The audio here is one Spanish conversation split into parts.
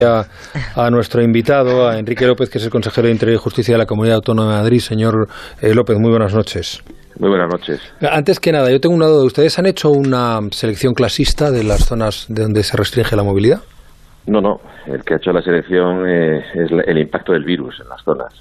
a nuestro invitado, a Enrique López, que es el consejero de Interior y Justicia de la Comunidad Autónoma de Madrid. Señor López, muy buenas noches. Muy buenas noches. Antes que nada, yo tengo una duda. ¿Ustedes han hecho una selección clasista de las zonas de donde se restringe la movilidad? No. El que ha hecho la selección es el impacto del virus en las zonas.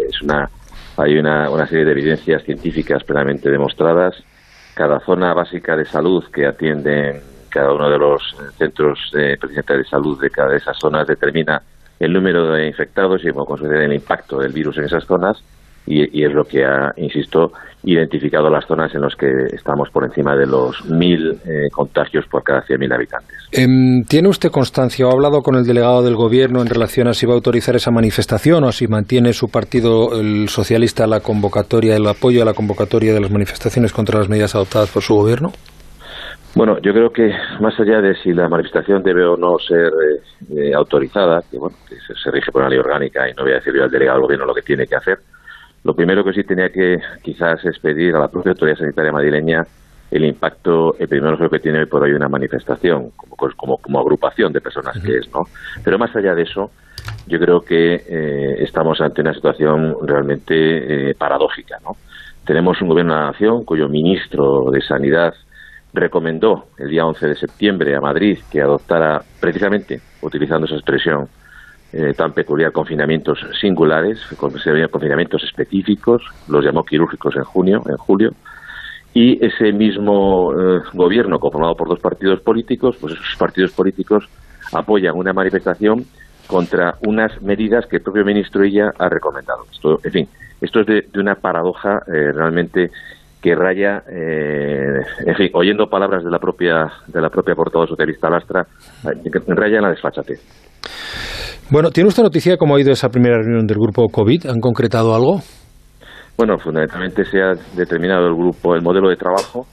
Hay una serie de evidencias científicas plenamente demostradas. Cada zona básica de salud que atienden cada uno de los centros precisamente de salud de cada de esas zonas determina el número de infectados y como consecuencia el impacto del virus en esas zonas y es lo que ha, insisto, identificado las zonas en las que estamos por encima de los 1.000 contagios por cada 100.000 habitantes. ¿Tiene usted constancia o ha hablado con el delegado del Gobierno en relación a si va a autorizar esa manifestación o si mantiene su partido, el socialista, la convocatoria, el apoyo a la convocatoria de las manifestaciones contra las medidas adoptadas por su Gobierno? Bueno, yo creo que más allá de si la manifestación debe o no ser autorizada, que se rige por una ley orgánica y no voy a decir yo al delegado del Gobierno lo que tiene que hacer, lo primero que sí tenía que quizás es pedir a la propia autoridad sanitaria madrileña el impacto epidemiológico que tiene hoy por hoy una manifestación, como agrupación de personas que es, ¿no? Pero más allá de eso, yo creo que estamos ante una situación realmente paradójica, ¿no? Tenemos un Gobierno de la Nación cuyo ministro de Sanidad recomendó el día 11 de septiembre a Madrid que adoptara, precisamente utilizando esa expresión tan peculiar, confinamientos singulares, confinamientos específicos, los llamó quirúrgicos en julio, y ese mismo gobierno conformado por dos partidos políticos, pues esos partidos políticos apoyan una manifestación contra unas medidas que el propio ministro ella ha recomendado. Esto es de una paradoja realmente que raya, oyendo palabras de la propia portavoz socialista Lastra, raya en la desfachatez. Bueno, ¿tiene usted noticia de cómo ha ido esa primera reunión del grupo COVID? ¿Han concretado algo? Bueno, fundamentalmente se ha determinado el modelo de trabajo,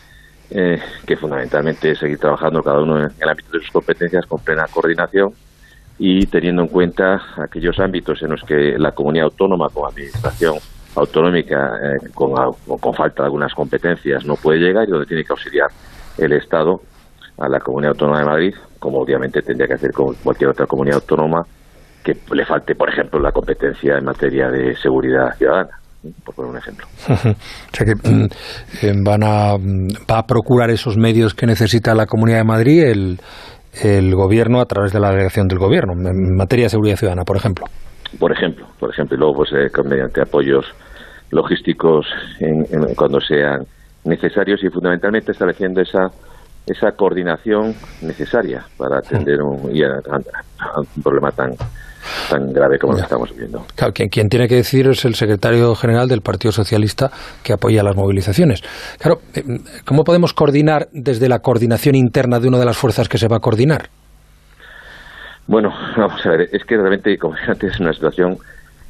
que fundamentalmente es seguir trabajando cada uno en el ámbito de sus competencias con plena coordinación y teniendo en cuenta aquellos ámbitos en los que la comunidad autónoma como administración autonómica con falta de algunas competencias no puede llegar y donde tiene que auxiliar el Estado a la Comunidad Autónoma de Madrid, como obviamente tendría que hacer con cualquier otra comunidad autónoma que le falte, por ejemplo, la competencia en materia de seguridad ciudadana, por poner un ejemplo. O sea que va a procurar esos medios que necesita la Comunidad de Madrid el Gobierno a través de la delegación del Gobierno, en materia de seguridad ciudadana, por ejemplo. Por ejemplo, y luego pues mediante apoyos logísticos cuando sean necesarios y fundamentalmente estableciendo esa coordinación necesaria para atender un problema tan grave como lo que estamos viviendo. Claro, quien tiene que decir es el secretario general del Partido Socialista que apoya las movilizaciones. Claro, ¿cómo podemos coordinar desde la coordinación interna de una de las fuerzas que se va a coordinar? Bueno, vamos a ver, es que realmente, como antes, es una situación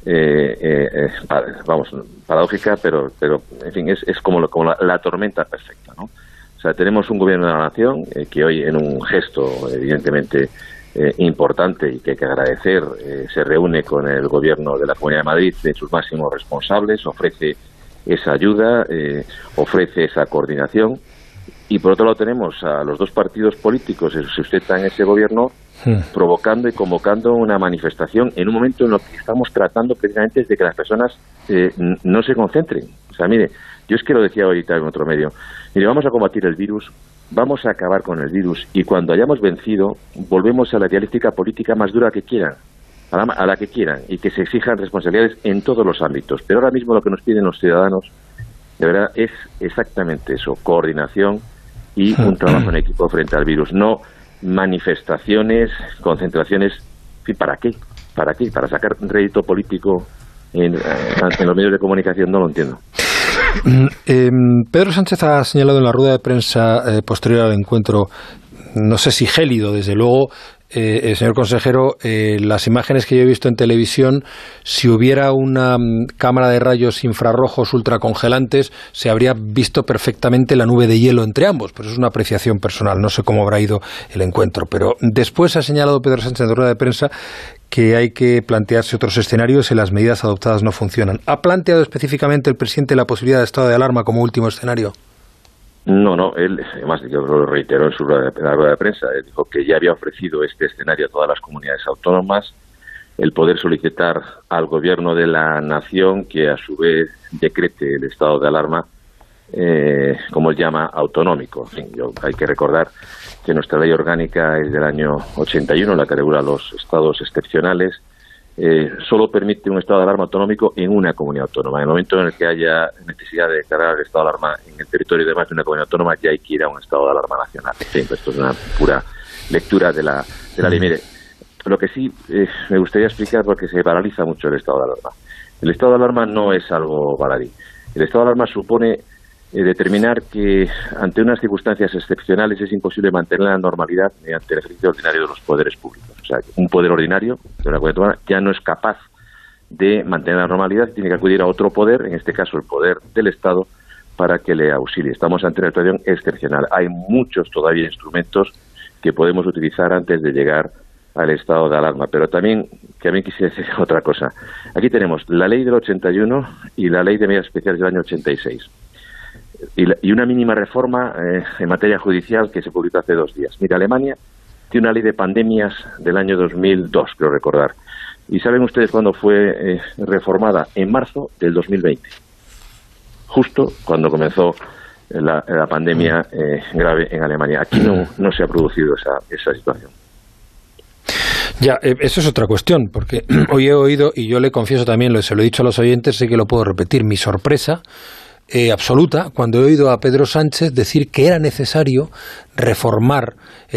paradójica, pero en fin, es como la tormenta perfecta, ¿no? O sea, tenemos un gobierno de la nación que hoy, en un gesto evidentemente importante y que hay que agradecer, se reúne con el gobierno de la Comunidad de Madrid, de sus máximos responsables, ofrece esa ayuda, ofrece esa coordinación. Y por otro lado tenemos a los dos partidos políticos que sustentan ese gobierno provocando y convocando una manifestación en un momento en el que estamos tratando precisamente de que las personas no se concentren. O sea, mire, yo es que lo decía ahorita en otro medio, mire, vamos a combatir el virus, vamos a acabar con el virus y cuando hayamos vencido volvemos a la dialéctica política más dura que quieran, a la que quieran y que se exijan responsabilidades en todos los ámbitos. Pero ahora mismo lo que nos piden los ciudadanos de verdad es exactamente eso, coordinación y un trabajo en equipo frente al virus, no manifestaciones, concentraciones. ¿Para qué? ¿Para sacar un rédito político en los medios de comunicación? No lo entiendo. Pedro Sánchez ha señalado en la rueda de prensa posterior al encuentro, no sé si gélido, desde luego, señor consejero, las imágenes que yo he visto en televisión, si hubiera una cámara de rayos infrarrojos ultracongelantes, se habría visto perfectamente la nube de hielo entre ambos. Pero es una apreciación personal, no sé cómo habrá ido el encuentro. Pero después ha señalado Pedro Sánchez en la rueda de prensa que hay que plantearse otros escenarios si las medidas adoptadas no funcionan. ¿Ha planteado específicamente el presidente la posibilidad de estado de alarma como último escenario? No, él, además, yo lo reiteró en la rueda de prensa, él dijo que ya había ofrecido este escenario a todas las comunidades autónomas, el poder solicitar al gobierno de la nación que a su vez decrete el estado de alarma, como él llama, autonómico. En fin, hay que recordar que nuestra ley orgánica es del año 81, la que regula los estados excepcionales. Solo permite un estado de alarma autonómico en una comunidad autónoma. En el momento en el que haya necesidad de declarar el estado de alarma en el territorio de más de una comunidad autónoma, ya hay que ir a un estado de alarma nacional. Sí, esto es una pura lectura de la ley. Mire, lo que sí me gustaría explicar, porque se paraliza mucho el estado de alarma. El estado de alarma no es algo baladí. El estado de alarma supone determinar que ante unas circunstancias excepcionales es imposible mantener la normalidad mediante el ejercicio ordinario de los poderes públicos. O sea, un poder ordinario de una comunidad autónoma ya no es capaz de mantener la normalidad y tiene que acudir a otro poder, en este caso el poder del Estado, para que le auxilie. Estamos ante una situación excepcional. Hay muchos todavía instrumentos que podemos utilizar antes de llegar al estado de alarma, pero también quisiera decir otra cosa. Aquí tenemos la ley del 81 y la ley de medidas especiales del año 86. Y una mínima reforma en materia judicial que se publicó hace 2 días. Mira, Alemania tiene una ley de pandemias del año 2002, creo recordar. ¿Y saben ustedes cuándo fue reformada? En marzo del 2020, justo cuando comenzó la pandemia grave en Alemania. Aquí no se ha producido esa situación. Ya, eso es otra cuestión, porque hoy he oído, y yo le confieso también, se lo he dicho a los oyentes, sé que lo puedo repetir, mi sorpresa absoluta cuando he oído a Pedro Sánchez decir que era necesario reforzar,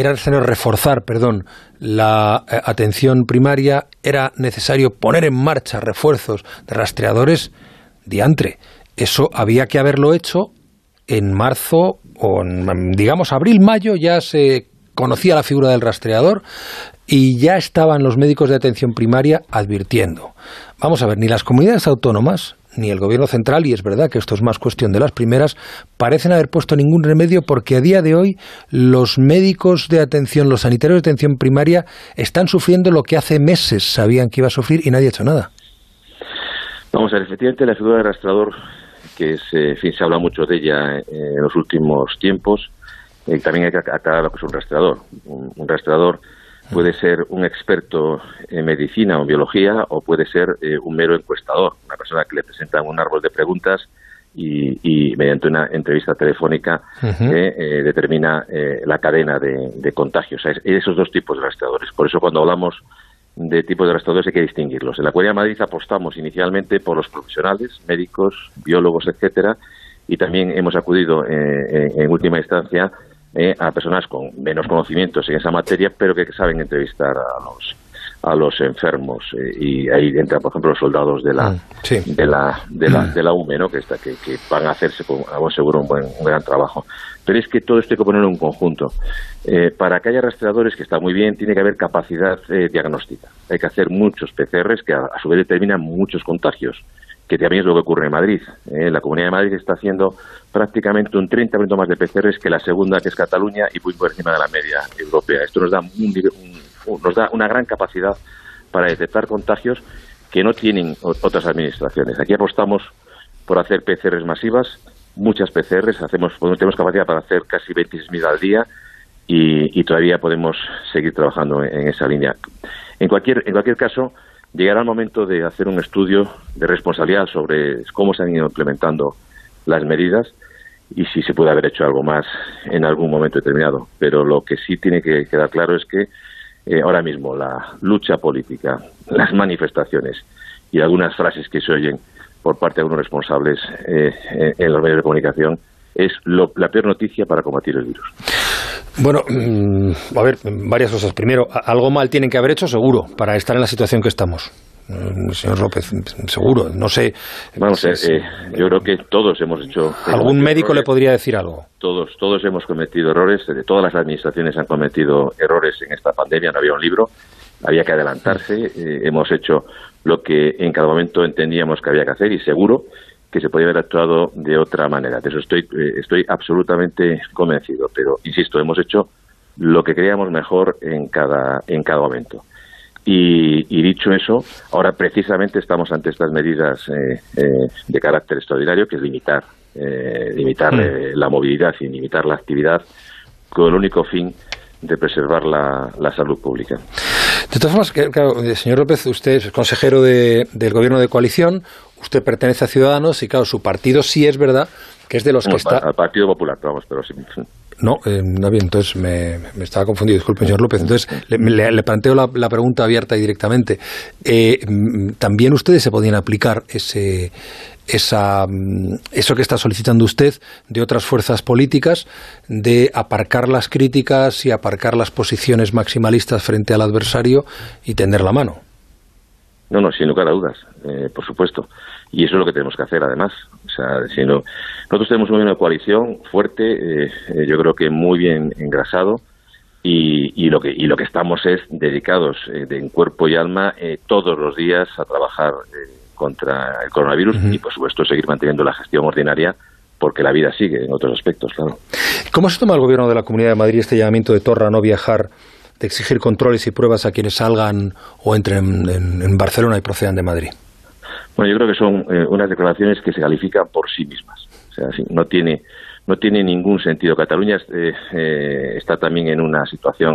la atención primaria, era necesario poner en marcha refuerzos de rastreadores. Diantre, eso había que haberlo hecho en marzo o en, digamos, abril-mayo, ya se conocía la figura del rastreador y ya estaban los médicos de atención primaria advirtiendo. Vamos a ver, ni las comunidades autónomas ni el gobierno central, y es verdad que esto es más cuestión de las primeras, parecen haber puesto ningún remedio, porque a día de hoy los médicos de atención, los sanitarios de atención primaria están sufriendo lo que hace meses sabían que iba a sufrir y nadie ha hecho nada. Vamos a ver, efectivamente la figura del rastreador, que se habla mucho de ella en los últimos tiempos, también hay que aclarar lo que es un rastreador. Un rastreador puede ser un experto en medicina o en biología, o puede ser un mero encuestador, una persona que le presentan un árbol de preguntas y mediante una entrevista telefónica determina la cadena de contagios. O sea, esos dos tipos de rastreadores. Por eso cuando hablamos de tipos de rastreadores hay que distinguirlos. En la Comunidad de Madrid apostamos inicialmente por los profesionales, médicos, biólogos, etcétera, y también hemos acudido en última instancia a personas con menos conocimientos en esa materia, pero que saben entrevistar a los enfermos, y ahí entran, por ejemplo, los soldados de la UME, ¿no? que van a hacerse, seguro, un gran trabajo. Pero es que todo esto hay que ponerlo en un conjunto. Para que haya rastreadores, que está muy bien, tiene que haber capacidad diagnóstica. Hay que hacer muchos PCRs que a su vez determinan muchos contagios, que también es lo que ocurre en Madrid. La Comunidad de Madrid está haciendo prácticamente un 30% más de PCRs que la segunda, que es Cataluña, y muy por encima de la media europea. Esto nos da una gran capacidad para detectar contagios que no tienen otras administraciones. Aquí apostamos por hacer PCRs masivas, muchas PCRs, tenemos capacidad para hacer casi 26.000 al día, y todavía podemos seguir trabajando en esa línea. En cualquier caso, llegará el momento de hacer un estudio de responsabilidad sobre cómo se han ido implementando las medidas y si se puede haber hecho algo más en algún momento determinado. Pero lo que sí tiene que quedar claro es que ahora mismo la lucha política, las manifestaciones y algunas frases que se oyen por parte de algunos responsables en los medios de comunicación es la peor noticia para combatir el virus. Bueno, a ver, varias cosas. Primero, algo mal tienen que haber hecho, seguro, para estar en la situación que estamos. Señor López, seguro, no sé. Vamos, yo creo que todos hemos hecho... ¿Algún médico le podría decir algo? Todos hemos cometido errores, todas las administraciones han cometido errores en esta pandemia, no había un libro, había que adelantarse, hemos hecho lo que en cada momento entendíamos que había que hacer, y seguro que se podía haber actuado de otra manera. De eso estoy absolutamente convencido, pero insisto, hemos hecho lo que creíamos mejor en cada momento. Y dicho eso, ahora precisamente estamos ante estas medidas de carácter extraordinario, que es limitar limitar la movilidad y limitar la actividad con el único fin de preservar la salud pública. De todas formas, claro, señor López, usted es consejero del gobierno de coalición, usted pertenece a Ciudadanos y, claro, su partido sí es verdad que es de los que está... Al Partido Popular, vamos, pero sí. No, no bien, entonces me estaba confundido, disculpe, señor López. Entonces le planteo la pregunta abierta y directamente. ¿También ustedes se podían aplicar eso que está solicitando usted de otras fuerzas políticas, de aparcar las críticas y aparcar las posiciones maximalistas frente al adversario y tender la mano? No, sin lugar a dudas, por supuesto. Y eso es lo que tenemos que hacer, además. O sea, nosotros tenemos una coalición fuerte, yo creo que muy bien engrasado, y lo que estamos es dedicados en cuerpo y alma todos los días a trabajar contra el coronavirus y, por supuesto, seguir manteniendo la gestión ordinaria, porque la vida sigue en otros aspectos, claro. ¿Cómo se toma el Gobierno de la Comunidad de Madrid este llamamiento de Torra a no viajar, de exigir controles y pruebas a quienes salgan o entren en Barcelona y procedan de Madrid? Bueno, yo creo que son unas declaraciones que se califican por sí mismas. O sea, no tiene ningún sentido. Cataluña está también en una situación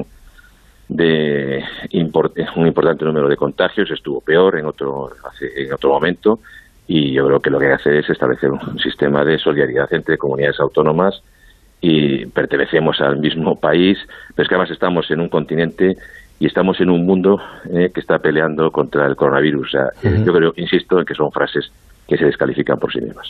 de un importante número de contagios, estuvo peor en otro momento, y yo creo que lo que hay que hacer es establecer un sistema de solidaridad entre comunidades autónomas, y pertenecemos al mismo país, pero es que además estamos en un continente y estamos en un mundo que está peleando contra el coronavirus. O sea, yo creo, insisto, en que son frases que se descalifican por sí mismas.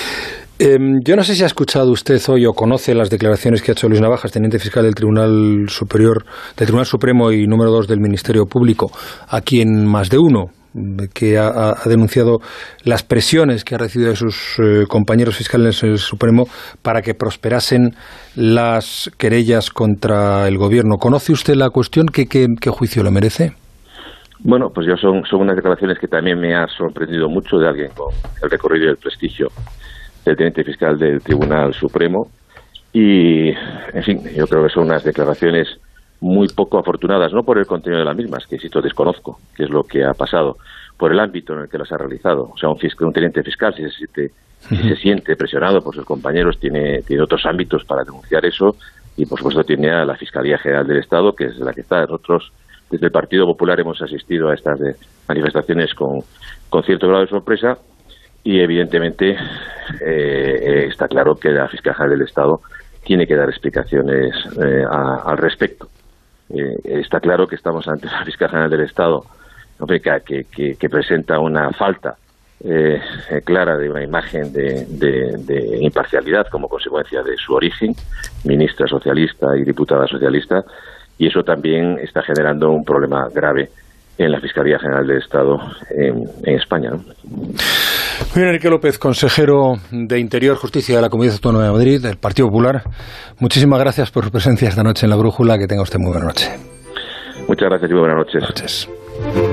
Yo no sé si ha escuchado usted hoy o conoce las declaraciones que ha hecho Luis Navajas, teniente fiscal del Tribunal Supremo y número 2 del Ministerio Público, aquí en Más de Uno, que ha denunciado las presiones que ha recibido de sus compañeros fiscales en el Supremo para que prosperasen las querellas contra el Gobierno. ¿Conoce usted la cuestión? ¿Qué juicio le merece? Bueno, pues son unas declaraciones que también me ha sorprendido mucho, de alguien con el recorrido y el prestigio del teniente fiscal del Tribunal Supremo, y, en fin, yo creo que son unas declaraciones muy poco afortunadas, no por el contenido de las mismas, que insisto, desconozco qué es lo que ha pasado, por el ámbito en el que las ha realizado. O sea, un teniente fiscal, si se siente presionado por sus compañeros, tiene otros ámbitos para denunciar eso, y por supuesto tiene a la Fiscalía General del Estado, que es la que está. Nosotros, desde el Partido Popular, hemos asistido a estas manifestaciones con cierto grado de sorpresa, y evidentemente está claro que la Fiscalía General del Estado tiene que dar explicaciones al respecto. Está claro que estamos ante la Fiscalía General del Estado, que presenta una falta clara de una imagen de imparcialidad como consecuencia de su origen, ministra socialista y diputada socialista, y eso también está generando un problema grave en la Fiscalía General del Estado en España, ¿no? Muy bien, Enrique López, consejero de Interior, Justicia de la Comunidad Autónoma de Madrid, del Partido Popular. Muchísimas gracias por su presencia esta noche en La Brújula. Que tenga usted muy buena noche. Muchas gracias y muy buenas noches. Buenas noches.